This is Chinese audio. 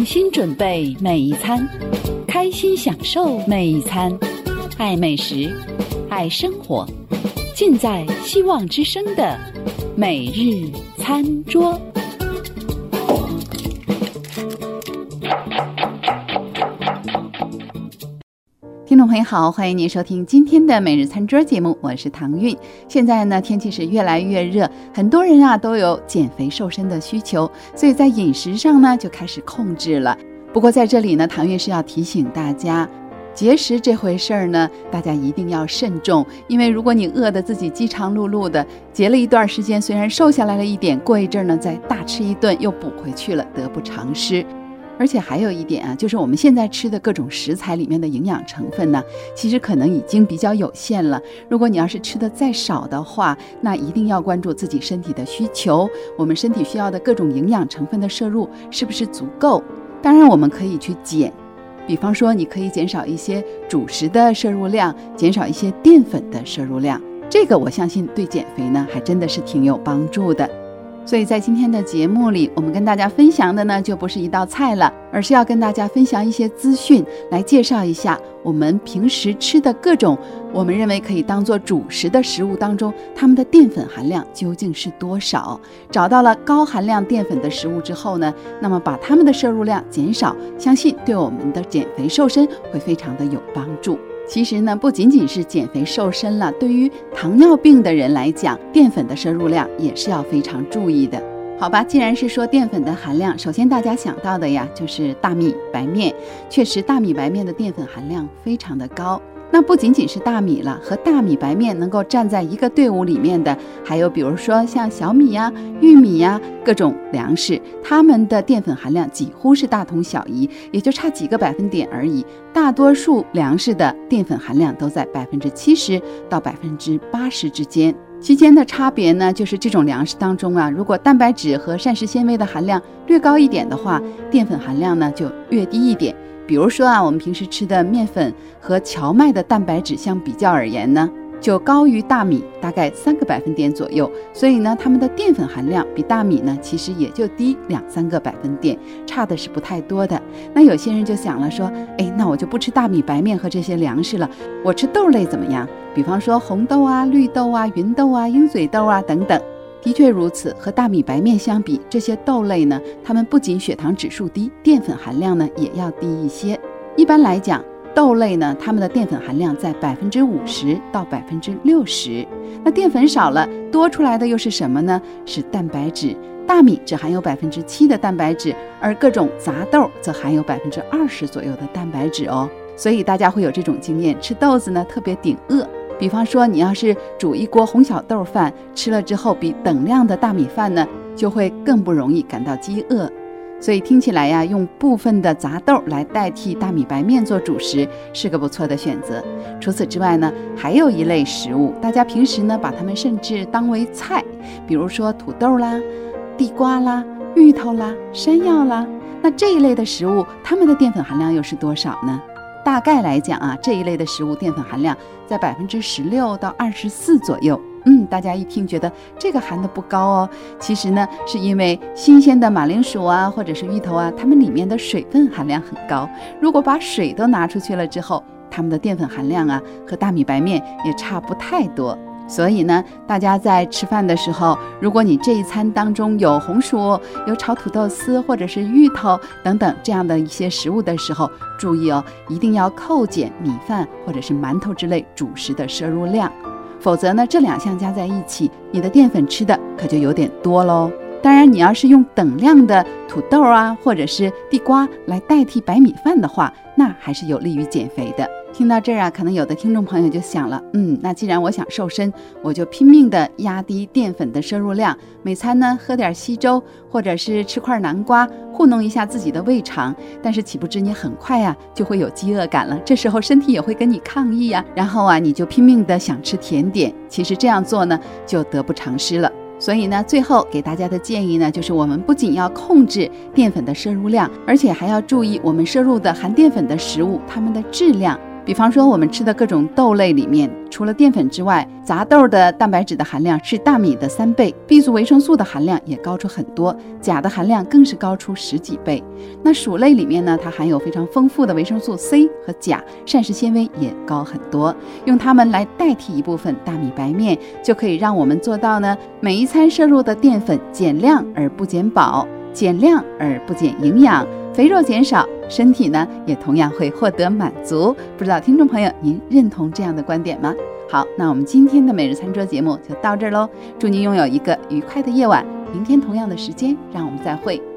心准备每一餐，开心享受每一餐，爱美食，爱生活，尽在希望之声的每日餐桌。听众朋友好，欢迎您收听今天的每日餐桌节目，我是唐韵。现在呢，天气是越来越热，很多人啊都有减肥瘦身的需求，所以在饮食上呢就开始控制了。不过在这里呢，唐韵是要提醒大家，节食这回事儿呢，大家一定要慎重，因为如果你饿得自己饥肠辘辘的，节了一段时间，虽然瘦下来了一点，过一阵呢再大吃一顿又补回去了，得不偿失。而且还有一点啊，就是我们现在吃的各种食材里面的营养成分呢，其实可能已经比较有限了。如果你要是吃的再少的话，那一定要关注自己身体的需求，我们身体需要的各种营养成分的摄入是不是足够。当然我们可以去减，比方说你可以减少一些主食的摄入量，减少一些淀粉的摄入量，这个我相信对减肥呢还真的是挺有帮助的。所以在今天的节目里，我们跟大家分享的呢就不是一道菜了，而是要跟大家分享一些资讯，来介绍一下我们平时吃的各种我们认为可以当做主食的食物当中，它们的淀粉含量究竟是多少。找到了高含量淀粉的食物之后呢，那么把它们的摄入量减少，相信对我们的减肥瘦身会非常的有帮助。其实呢，不仅仅是减肥瘦身了，对于糖尿病的人来讲，淀粉的摄入量也是要非常注意的。好吧，既然是说淀粉的含量，首先大家想到的呀就是大米白面。确实大米白面的淀粉含量非常的高。那不仅仅是大米了，和大米白面能够站在一个队伍里面的，还有比如说像小米呀、玉米呀，各种粮食，它们的淀粉含量几乎是大同小异，也就差几个百分点而已。大多数粮食的淀粉含量都在70%到80%之间。期间的差别呢，就是这种粮食当中啊，如果蛋白质和膳食纤维的含量略高一点的话，淀粉含量呢就越低一点。比如说啊，我们平时吃的面粉和荞麦的蛋白质相比较而言呢，就高于大米大概3个百分点左右，所以呢，它们的淀粉含量比大米呢，其实也就低2-3个百分点，差的是不太多的。那有些人就想了说，那我就不吃大米白面和这些粮食了，我吃豆类怎么样？比方说红豆啊、绿豆啊、芸豆啊、鹰嘴豆啊等等。的确如此，和大米白面相比，这些豆类呢，它们不仅血糖指数低，淀粉含量呢也要低一些。一般来讲，豆类呢，它们的淀粉含量在50%到60%。那淀粉少了，多出来的又是什么呢？是蛋白质。大米只含有7%的蛋白质，而各种杂豆则含有20%左右的蛋白质哦。所以大家会有这种经验，吃豆子呢特别顶饿。比方说你要是煮一锅红小豆饭，吃了之后比等量的大米饭呢就会更不容易感到饥饿。所以听起来呀，用部分的杂豆来代替大米白面做主食是个不错的选择。除此之外呢，还有一类食物，大家平时呢把它们甚至当为菜，比如说土豆啦、地瓜啦、芋头啦、山药啦。那这一类的食物，它们的淀粉含量又是多少呢？大概来讲啊，这一类的食物淀粉含量在16%到24%左右。大家一听觉得这个含的不高哦，其实呢是因为新鲜的马铃薯啊或者是芋头啊，它们里面的水分含量很高，如果把水都拿出去了之后，它们的淀粉含量啊和大米白面也差不太多。所以呢，大家在吃饭的时候，如果你这一餐当中有红薯、有炒土豆丝或者是芋头等等这样的一些食物的时候，注意哦，一定要扣减米饭或者是馒头之类主食的摄入量，否则呢，这2项加在一起，你的淀粉吃的可就有点多咯。当然，你要是用等量的土豆啊或者是地瓜来代替白米饭的话，那还是有利于减肥的。听到这儿啊，可能有的听众朋友就想了，那既然我想瘦身，我就拼命的压低淀粉的摄入量，每餐呢喝点稀粥，或者是吃块南瓜，糊弄一下自己的胃肠。但是岂不知你很快啊就会有饥饿感了，这时候身体也会跟你抗议啊，然后啊你就拼命的想吃甜点。其实这样做呢就得不偿失了。所以呢，最后给大家的建议呢，就是我们不仅要控制淀粉的摄入量，而且还要注意我们摄入的含淀粉的食物它们的质量。 比方说我们吃的各种豆类里面，除了淀粉之外，杂豆的蛋白质的含量是大米的3倍， B 族维生素的含量也高出很多，钾的含量更是高出10几倍。那薯类里面呢，它含有非常丰富的维生素 C 和钾，膳食纤维也高很多，用它们来代替一部分大米白面，就可以让我们做到呢，每一餐摄入的淀粉减量而不减饱，减量而不减营养，肥肉减少，身体呢也同样会获得满足。不知道听众朋友您认同这样的观点吗？好，那我们今天的每日餐桌节目就到这儿喽，祝您拥有一个愉快的夜晚，明天同样的时间让我们再会。